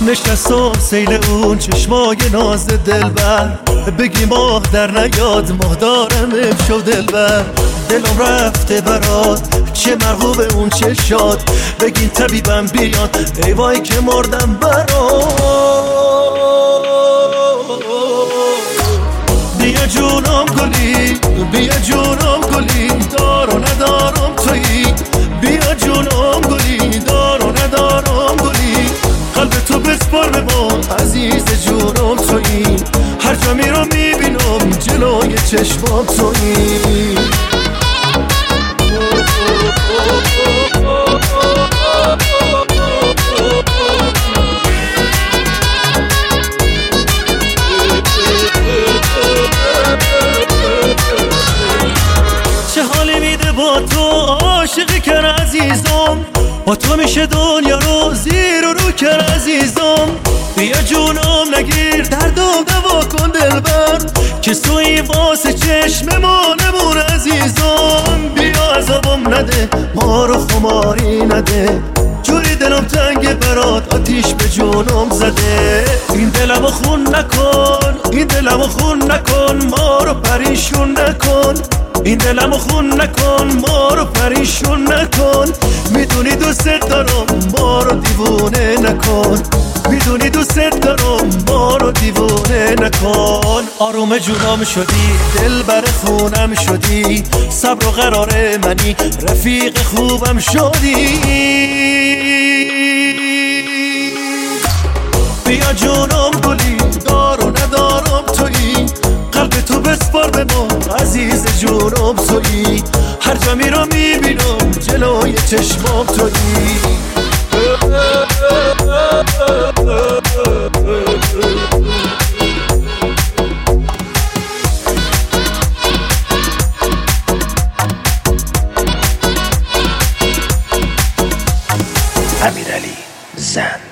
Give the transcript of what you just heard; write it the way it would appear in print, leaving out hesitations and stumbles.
نشستم سیل اون چشمای ناز دلبر، بگی ماه در نیاد ماه دارم امشو دلبر. دلم رفته برات چه مرغوب اون چه شاد، بگین طبیبم بیاد ای وای که مردم برات. بیا جونم گلی بیا جونم گلی، دار و ندارم تویی. بیا جونم گلی دار و ندارم گلی، قلب تو بسپار به ما عزیز جونم تویی. هر جا میرم میبینم جلوی چشمام تویی. چه حالی میده با تو عاشقی کن عزیزم، با تو میشه دنیا رو زیر و رو کن عزیزم. بیا جونم نگیر دردم دوا کن دلبر، که سوی واسه چشم ما نمون عزیزم. بیا عذابم نده ما رو خماری نده، جوری دلم تنگ برات آتیش به جونم زده. این دلمو خون نکن این دلمو خون نکن، ما رو پریشون نکن. این دلمو خون نکن ما رو پریشون نکن. میدونی دوست دارم ما رو دیوونه نکن، میدونی دوست دارم ما رو دیوونه نکن. آروم جونم شدی دل بر خونم شدی، صبر و قرار منی رفیق خوبم شدی. بیا جونم گلی دار و ندارم تویی، قلب تو بسپار به ما عزیز جونم تویی. هر جا میرم میبینم جلوی چشمام تویی. امیرعلی زن.